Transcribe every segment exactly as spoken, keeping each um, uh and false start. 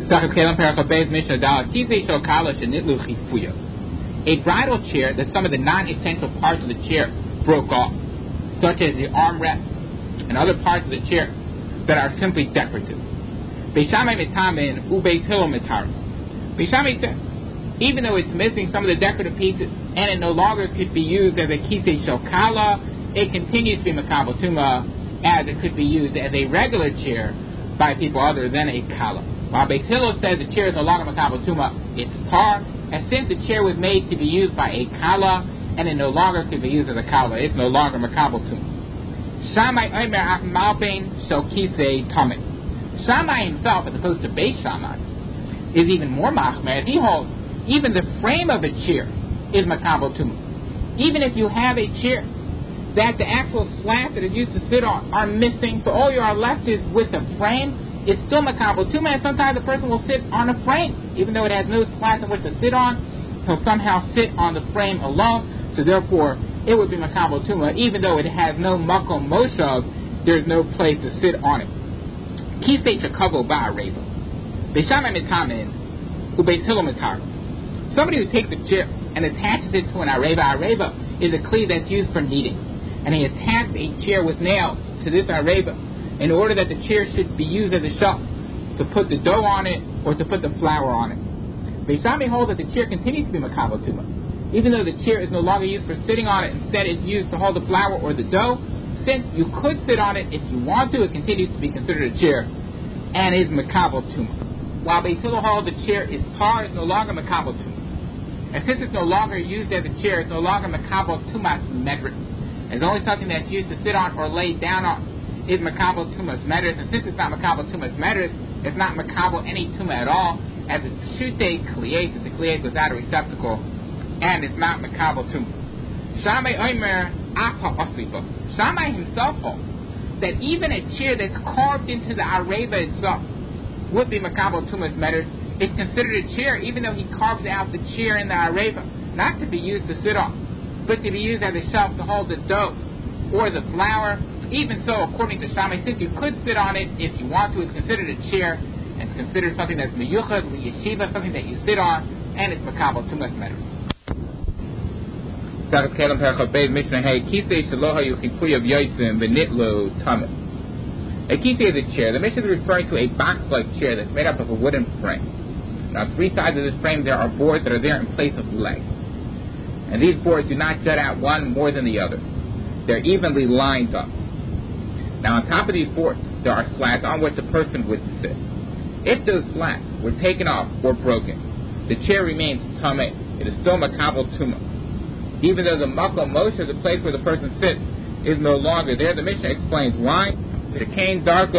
A bridal chair that some of the non-essential parts of the chair broke off, such as the armrest and other parts of the chair that are simply decorative. Beis Shammai mitamin ubeis Hillel mitarim. Beis Shammai said, even though it's missing some of the decorative pieces and it no longer could be used as a kisei shokala, it continues to be makabel tuma as it could be used as a regular chair by people other than a kala. While Beis Hillel says the chair is no longer makabel tuma, it's tar, and since the chair was made to be used by a kala and it no longer could be used as a kala, it's no longer makabel tuma. Shammai omer af malbein shel kisei tamid. Shammai himself, as opposed to Beis Shammai, is even more machmer, as he holds even the frame of a chair is makabel tuma. Even if you have a chair that the actual slats that is used to sit on are missing, so all you are left is with the frame, it's still makabel tuma, and sometimes a person will sit on a frame, even though it has no slats in which to sit on, he'll somehow sit on the frame alone, so therefore it would be makabel tuma, even though it has no makom moshav, there's no place to sit on it. Kisei shekavo ba'areva. Beis Shammai mitamin ubeis Hillel mitarim. Somebody who takes a chair and attaches it to an areva. Areva is a cleave that's used for kneading. And he attached a chair with nails to this areva in order that the chair should be used as a shelf to put the dough on it or to put the flour on it. Beis Shammai holds that the chair continues to be makabel tuma. Even though the chair is no longer used for sitting on it, instead it's used to hold the flour or the dough. Since you could sit on it if you want to, it continues to be considered a chair and is makabel tuma. While Beis Hillel holds the chair is tar, it's no longer makabel tuma. And since it's no longer used as a chair, it's no longer makabel tumas medris. It's only something that's used to sit on or lay down on is makabel tumas medris. And since it's not makabel tumas medris, it's not makabel any tuma at all, as a shute kliyes, it's a kliyes without a receptacle, and it's not makabel tuma. Shammai omer apa osripa. Shammai himself holds that even a chair that's carved into the areva itself would be makabel tumas medris. It's considered a chair, even though he carves out the chair in the areva, not to be used to sit on, but to be used as a shelf to hold the dough or the flour. Even so, according to Shammai, since you could sit on it if you want to, it's considered a chair, and it's considered something that's meyuchad, yeshiva, something that you sit on, and it's makabel tumas medris. A kisei is a chair. The Mishnah is referring to a box-like chair that's made up of a wooden frame. Now, on three sides of this frame, there are boards that are there in place of legs. And these boards do not jut out one more than the other. They're evenly lined up. Now, on top of these boards, there are slats on which the person would sit. If those slats were taken off or broken, the chair remains tameh. It is still makabel tuma. Even though the makom moshe, the place where the person sits, is no longer there, the Mishnah explains why. It is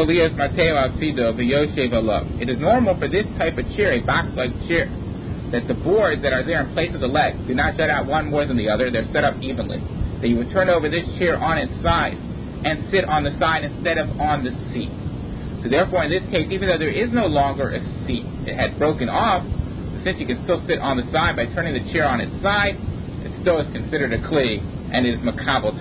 normal for this type of chair, a box-like chair, that the boards that are there in place of the legs do not jut out one more than the other. They're set up evenly. That you would turn over this chair on its side and sit on the side instead of on the seat. So therefore, in this case, even though there is no longer a seat, it had broken off, since you can still sit on the side by turning the chair on its side, it still is considered a kli, and it is makabel